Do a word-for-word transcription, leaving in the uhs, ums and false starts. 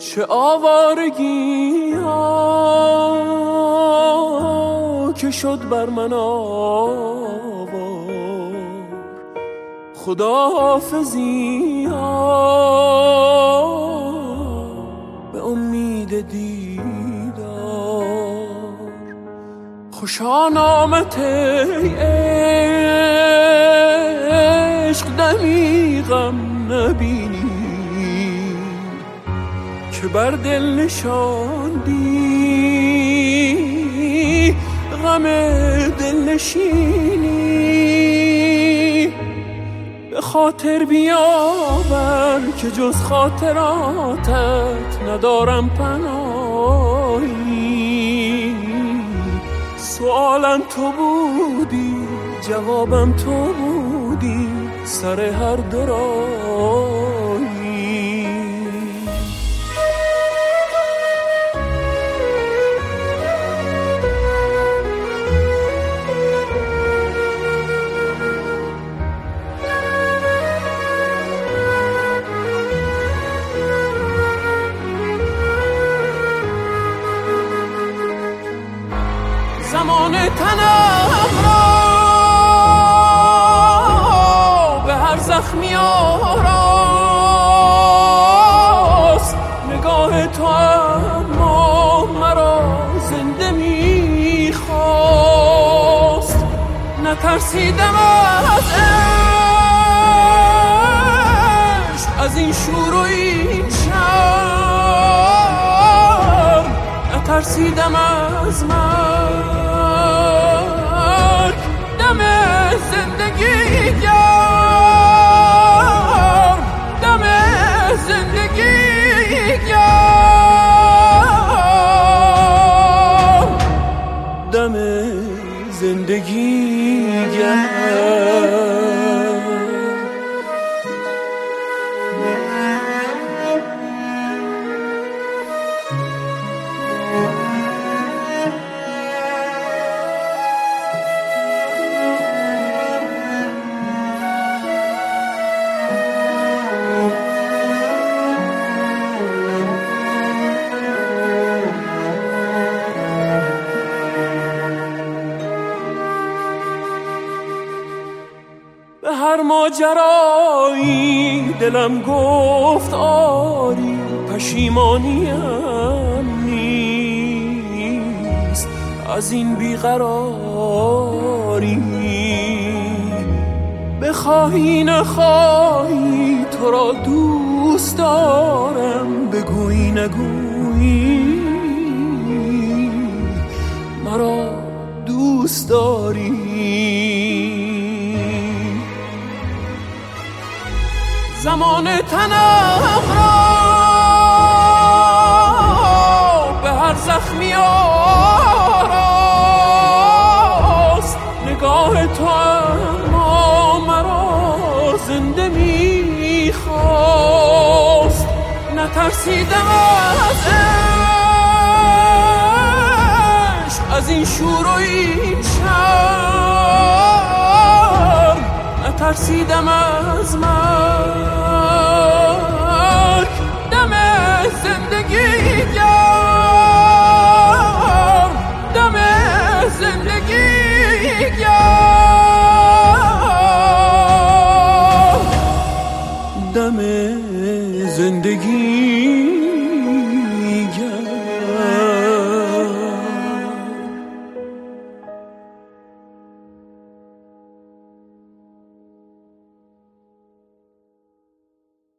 چه آوارگی ها که شد بر من آوار، خداحافظی ها به امید دیدار. خوشا نامت ای عشق دمی غم نبینی که بر دل نشاندی غم دل نشینی. به خاطر بیاور که جز خاطراتت ندارم پناهی. سوالم تو بودی جوابم تو بودی سر هر دو راهی. زمان تنم را به هر زخمی آراست. نگاه تو اما مرا زنده میخواست. نترسیدم از عشق، از این شور و این شرم. نترسیدم از من دم زندگی گرم، دم زندگی گرم، دم زندگی گرم. به هر ماجرایی دلم گفت آری، پشیمانیم نیست از این بیقراری. بخواهی نخواهی تو را دوست دارم، بگویی نگویی مرا دوست داری. زمان تنم را به هر زخمی آراست. نگاه تو اما مرا زنده میخواست. نترسیدم از عشق، از این شور و این شرم. نترسیدم از من دم زندگی گرم، دم زندگی گرم، دم زندگی